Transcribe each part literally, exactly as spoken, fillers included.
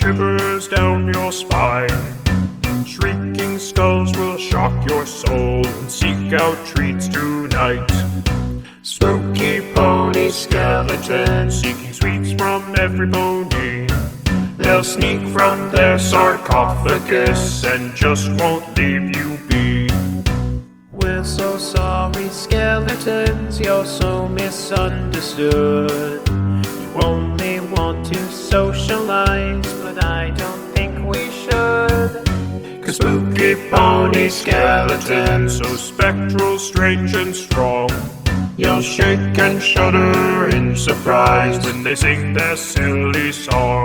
shivers down your spine. Shrieking skulls will shock your soul and seek out treats tonight. Spooky pony skeletons seeking sweets from every pony. They'll sneak from their sarcophagus and just won't leave you be. We're so sorry, skeletons, you're so misunderstood. You only want to socialize, but I don't think we should. Cause spooky pony skeletons, so spectral, strange and strong, you'll shake and shudder in surprise when they sing their silly song.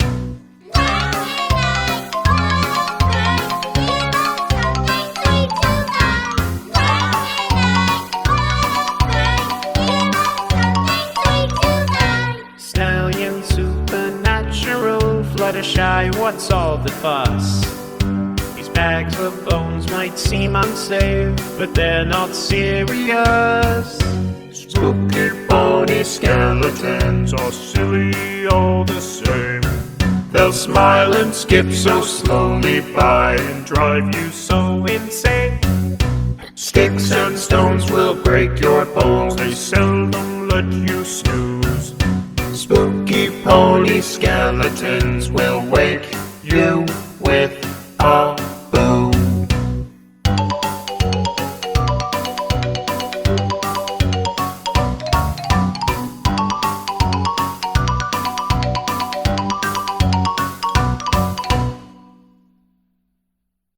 Stallion supernatural, Fluttershy, what's all the fuss? These bags of bones might seem unsafe, but they're not serious. Spooky pony skeletons are silly all the same. They'll smile and skip so slowly by and drive you so insane. Sticks and stones will break your bones, they seldom let you snooze. Spooky pony skeletons will wake you with a